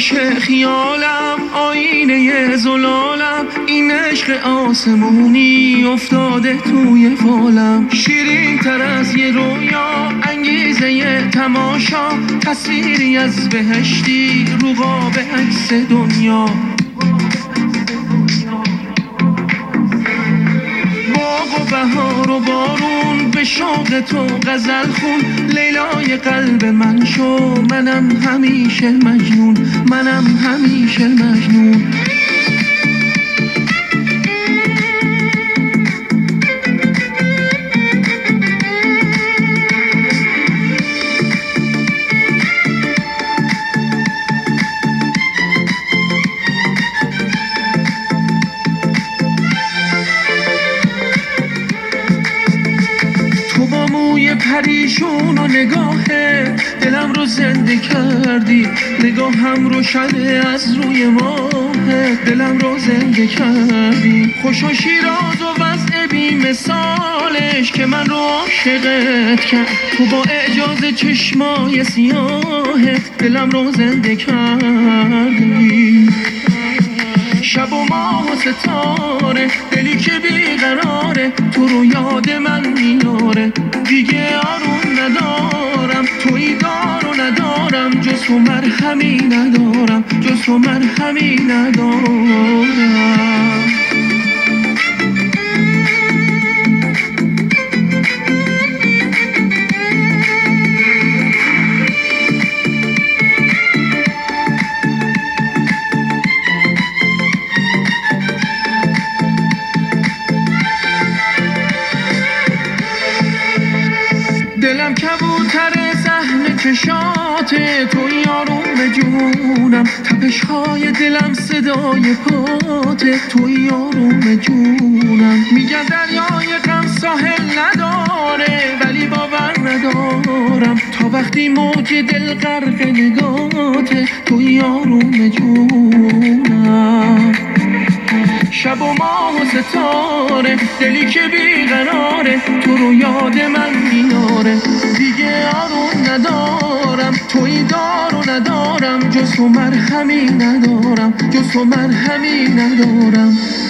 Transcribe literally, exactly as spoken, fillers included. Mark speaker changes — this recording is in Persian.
Speaker 1: گوش خیالم آینه زلالم، این عشق آسمونی افتاده توی فالم. شیرین تر از یه رویا، انگیزه یه تماشا، تصویری از بهشتی رو قاب عکس دنیا. باغ و بهار و بارون به شوق تو غزل خون، لیلای قلب من شو، منم همیشه مجنون، منم همیشه مجنون. موی پریشون و نگاهه دلم رو زنده کردی، نگاهم روشنه از روی ماه، دلم رو زنده کردی. خوش و شیراز و وضع بی مثالش که من رو عاشقت کرد، تو با اعجاز چشمای سیاهت دلم رو زنده کردی. شب و ماه و ستاره، دلی که بیقراره، تو رو یاد من میاره. دیگه آروم ندارم، توی دار و ندارم، جز تو مرهمی ندارم، جز تو مرهمی ندارم. دلم کبوتر صحن چشاته، توی آروم جونم، تپش های دلم صدای پاته، توی آروم جونم. میگن دریای غم ساحل نداره، ولی باور ندارم تا وقتی موج دل غرق نگاته، توی آروم جونم. شب و ماه و ستاره، دلی که بیقراره، تو رو یاد من میاره. دیگه آروم ندارم، توی دار و ندارم، جز تو مرهمی ندارم، جز تو مرهمی ندارم.